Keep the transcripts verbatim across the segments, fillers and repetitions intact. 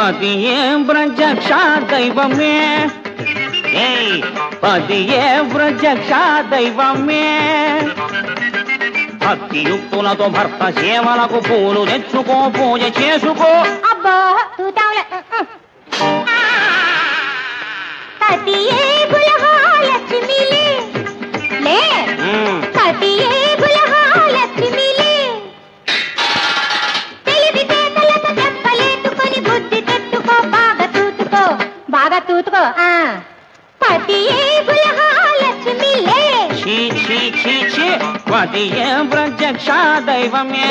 పతియే ప్రత్యక్ష దైవమే పతియే ప్రత్యక్ష దైవమే భక్తియుక్తులతో భర్త సేవలకు పూలు తెచ్చుకో పూజ చేసుకో అబ్బా పతియే గులహాలక్ష్మిలే లే పతియే గులహాలక్ష్మిలే తెలివి తేటలతో చెప్పలేటుకొని బుద్ధి తెచ్చుకో బాగా తూతుకో బాగా తూతుకో ఆ పతియే గులహాలక్ష్మిలే ఛీ ఛీ ఛీ ఛీ పతియే ప్రత్యక్ష దైవమే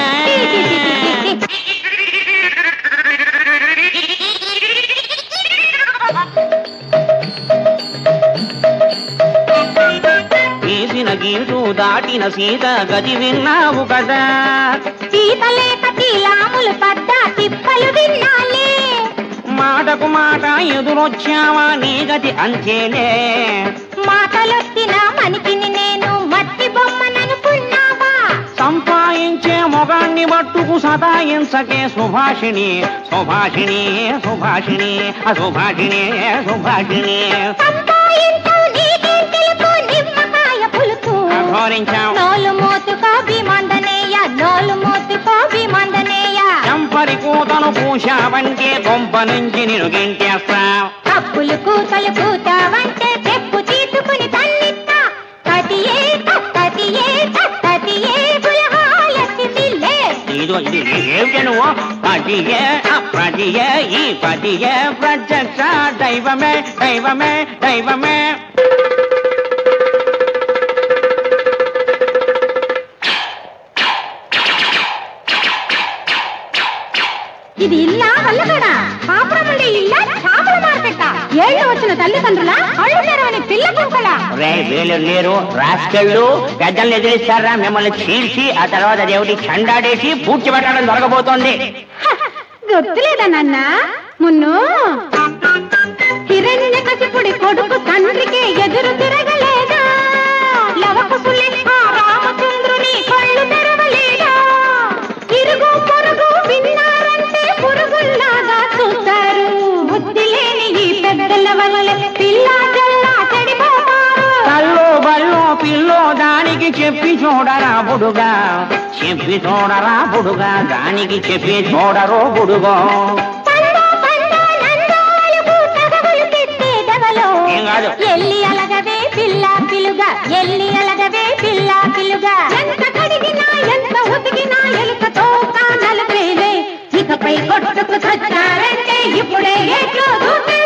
తీసిన గీటు దాటిన సీత గది విన్నావు కదా సీత లేక తీలాములు పడ్డ తిప్పలు విన్నాలే మాటకు మాట ఎదురొచ్చావా నీ గతి అంతేలే మాటలొచ్చిన మనిషిని నేను మట్టి బొమ్మననుకున్నావా సంపాదించే మొగాన్ని మట్టుకు సదాయించకే సుభాషిణి సుభాషిణి సుభాషిణి అసుభాషిణి సుభాషిణి సంపాయించవు నీకేం తెలుసు నిమ్మకాయ పులుసు ఘోరించావు నోలు మోతుకో భీమందనేయ నోలు మోతుకో భీమందనేయ చంపరి కూతను పూశావంటే కొంప నుంచి నిన్ను గెంటేస్తావు కప్పులు కూతలు కూతావంటే చెప్పు తీసుకుని తన్నిస్తా కతియే కతియే కతియే గులహాలక్ష్మిలే ఇదో ఇది ఏమిటి నువ్వు పతియే పతియే ఈ పతియే ప్రత్యక్ష దైవమే దైవమే దైవమే ఇది ఇల్లా వల్లగడా పాపురముండే ఇల్లా చేపల మార్కెట్ట ఏళ్ళు వచ్చిన తల్లిదండ్రుల కళ్ళు తెరవని పిల్ల కుంకల రే వీళ్ళు లేరు రాస్కెళ్ళు పెద్దల్ని ఎదిరిస్తారా మిమ్మల్ని చీల్చి ఆ తర్వాత దేవుడి చండాడేసి పూడ్చి పెట్టడం దొరకబోతోంది గుర్తులేదా నాన్న మున్ను హిరణ్య కసిపుడి కొడుకు తండ్రికి ఎదురు తిరగలేదా లవకుశులే ఆ రామచంద్రుని కళ్ళు తెరవలేదా ఇరుగు పొరుగు విన్నారంటే పురుగుల్లాగా చూస్తారు బుద్ధి లేని ఈ పెద్దల వల్ల పిల్లా జల్లా చెడిపోతారు కల్లో బల్లో పిల్లో దానికి చెప్పి చూడరా బుడుగా చెప్పి చూడరా బుడుగా దానికి చెప్పి చూడరో బుడుగో ఏం కాదు ఎల్లి అలగవే పిల్ల పిలుగా ఎల్లి అలగవే పిల్ల పిలుగా ఎంత కడిగినా ఎంత ఉతికినా ఎలుకతో కానలు పేలే ఇకపై కొట్టుకు చచ్చారంటే ఇప్పుడే ఎట్లో దూకే